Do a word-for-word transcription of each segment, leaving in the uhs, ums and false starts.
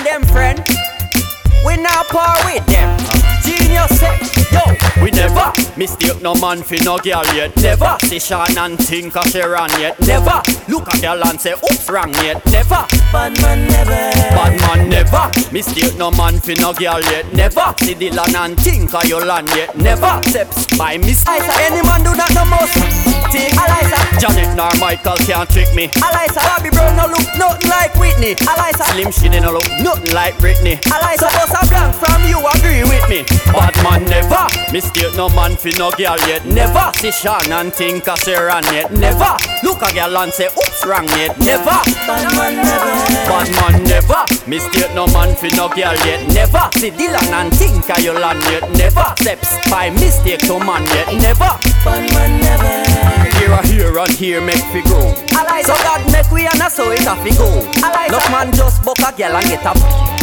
them friend. We not par with them. Genius say, yo, we never mistake no man fi no girl yet. Never see Sean and think a she run yet. Never look a girl and say oops wrong yet. Never bad man never. Bad man never mistake no man fi no girl yet. Never see Dylan and think a you land yet. Never steps by mistake. Any man do that no most. Take Eliza. Janet nor Michael can't trick me. Eliza. Bobby Brown no look nothing like Whitney. Eliza. Slim Shady no look nothing like Britney. Eliza. So a blank from you agree with me. Bad man never mistake no man fi no girl yet. Never see Sean and think a she run yet. Never look a girl and say oops wrong yet. Never bad man never. Bad man never mistake no man fi no girl yet. Never see Dylan and think a you land yet. Never steps by mistake to man yet. Never bad man never. Here a here and here make fi grow. So God make we and so it a fi go. Enough man just buck a girl and get up.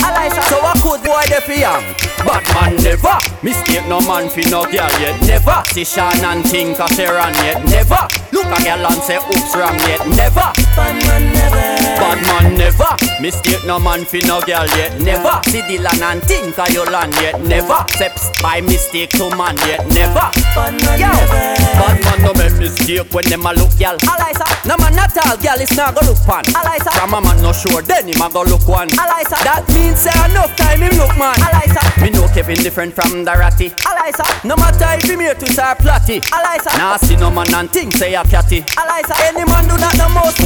So a good boy dey fi am. Bad man never mistake no man fi no girl yet. Never see Sean and think a she run yet. Never look a girl and say oops wrong yet. Never bad man never. Bad man never mistake no man fi no girl yet. Never see Dylan and think a you land yet. Never steps by mistake to man yet. Never bad man Yo. never. Bad man no make mistake when them a look girl. Eliza. No man not all girl is not go look pan. Eliza. From a man no sure then him a go look one. Eliza. That means say enough time him look man. Eliza. Me know Kevin different from the ratty. Eliza. No matter if he made to say platty. Eliza. Nah see no man and think say a catty. Eliza. Any man do that the most.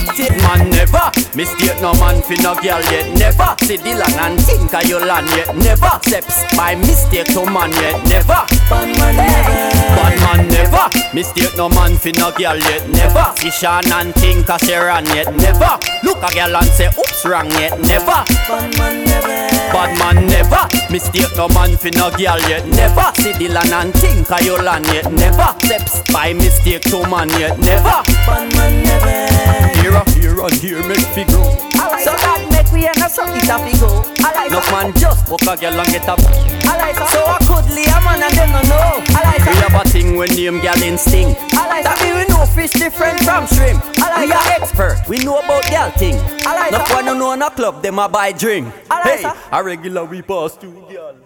Man never mistake no man fi no girl yet. Never see Dylan and think a you land yet. Never steps by mistake to man yet. Never bad man never. Bad man never mistake no man fi no girl yet. Never see Sean and think a she run yet. Never look a girl and say oops wrong yet. Never bad man never. Bad man never mistake no man fi no girl yet. Never see Dylan and think a you land yet. Never steps by mistake to man yet. Never bad man never. Here a here and here make fi grow. So God make we and so it a fi go. No man just fuck a girl and get up. So I could lay a man and them no know. We have a thing when name girl instinct. That mean we know fish different from shrimp. We are expert, we know about girl thing. No one no know in a club, them a buy drink. Hey, a regular we pass to girl.